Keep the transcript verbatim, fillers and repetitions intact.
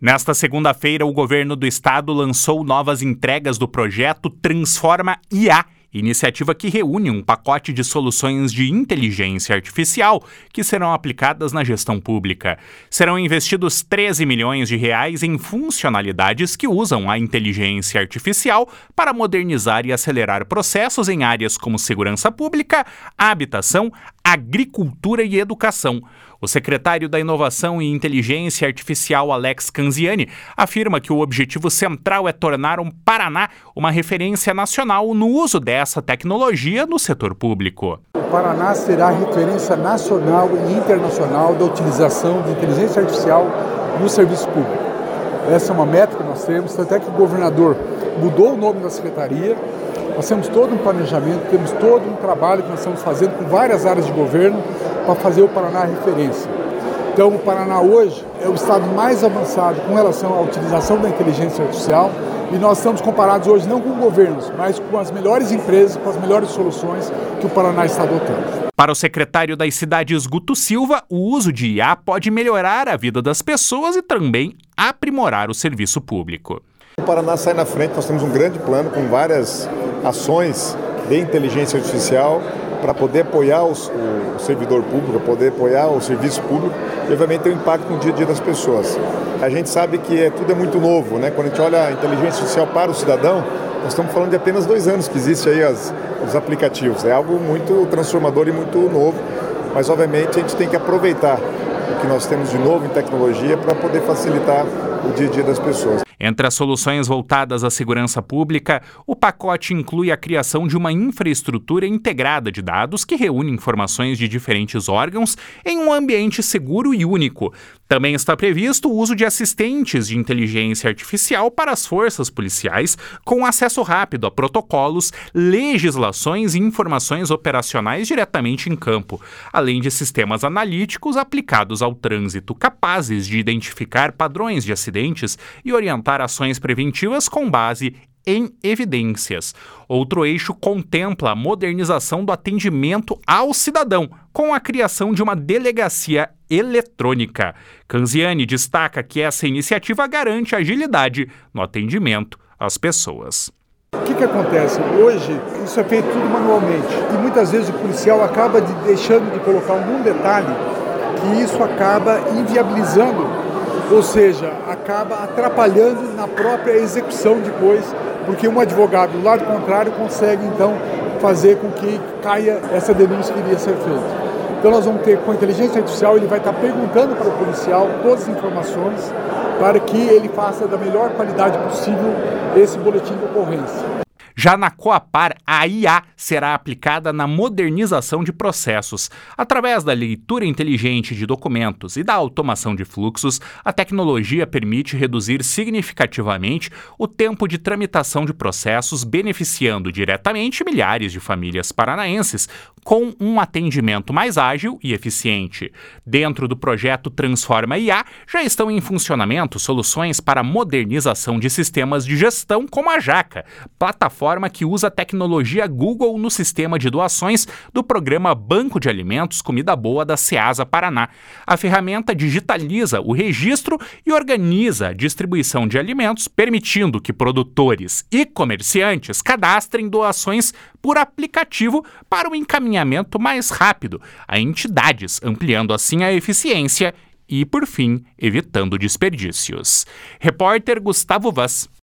Nesta segunda-feira, o governo do estado lançou novas entregas do projeto Transforma I A, iniciativa que reúne um pacote de soluções de inteligência artificial que serão aplicadas na gestão pública. Serão investidos treze milhões de reais em funcionalidades que usam a inteligência artificial para modernizar e acelerar processos em áreas como segurança pública, habitação, agricultura e educação. O secretário da Inovação e Inteligência Artificial, Alex Canziani, afirma que o objetivo central é tornar o Paraná uma referência nacional no uso dessa tecnologia no setor público. O Paraná será referência nacional e internacional da utilização de inteligência artificial no serviço público. Essa é uma meta que nós temos, tanto é que o governador mudou o nome da secretaria. Nós temos todo um planejamento, temos todo um trabalho que nós estamos fazendo com várias áreas de governo para fazer o Paraná referência. Então, o Paraná hoje é o estado mais avançado com relação à utilização da inteligência artificial e nós estamos comparados hoje não com governos, mas com as melhores empresas, com as melhores soluções que o Paraná está adotando. Para o secretário das Cidades, Guto Silva, o uso de I A pode melhorar a vida das pessoas e também aprimorar o serviço público. O Paraná sai na frente, nós temos um grande plano com várias ações de inteligência artificial para poder apoiar os, o servidor público, poder apoiar o serviço público e, obviamente, ter um impacto no dia a dia das pessoas. A gente sabe que é, tudo é muito novo, né? Quando a gente olha a inteligência artificial para o cidadão, nós estamos falando de apenas dois anos que existe aí as, os aplicativos. É algo muito transformador e muito novo, mas, obviamente, a gente tem que aproveitar o que nós temos de novo em tecnologia para poder facilitar o dia a dia das pessoas. Entre as soluções voltadas à segurança pública, o pacote inclui a criação de uma infraestrutura integrada de dados que reúne informações de diferentes órgãos em um ambiente seguro e único. Também está previsto o uso de assistentes de inteligência artificial para as forças policiais, com acesso rápido a protocolos, legislações e informações operacionais diretamente em campo, além de sistemas analíticos aplicados ao trânsito capazes de identificar padrões de acidentes e orientar ações preventivas com base em evidências. Outro eixo contempla a modernização do atendimento ao cidadão, com a criação de uma delegacia eletrônica. Canziani destaca que essa iniciativa garante agilidade no atendimento às pessoas. O que, que acontece? Hoje, isso é feito tudo manualmente e muitas vezes o policial acaba de, deixando de colocar algum detalhe que isso acaba inviabilizando, ou seja, acaba atrapalhando na própria execução depois, porque um advogado do lado contrário consegue então fazer com que caia essa denúncia que iria ser feita. Então nós vamos ter, com a inteligência artificial, ele vai estar perguntando para o policial todas as informações para que ele faça da melhor qualidade possível esse boletim de ocorrência. Já na Coapar, a I A será aplicada na modernização de processos. Através da leitura inteligente de documentos e da automação de fluxos, a tecnologia permite reduzir significativamente o tempo de tramitação de processos, beneficiando diretamente milhares de famílias paranaenses com um atendimento mais ágil e eficiente. Dentro do projeto Transforma I A, já estão em funcionamento soluções para a modernização de sistemas de gestão como a Jaca, plataforma que usa a tecnologia Google no sistema de doações do programa Banco de Alimentos Comida Boa da Ceasa Paraná. A ferramenta digitaliza o registro e organiza a distribuição de alimentos, permitindo que produtores e comerciantes cadastrem doações por aplicativo para um encaminhamento mais rápido a entidades, ampliando assim a eficiência e, por fim, evitando desperdícios. Repórter Gustavo Vaz.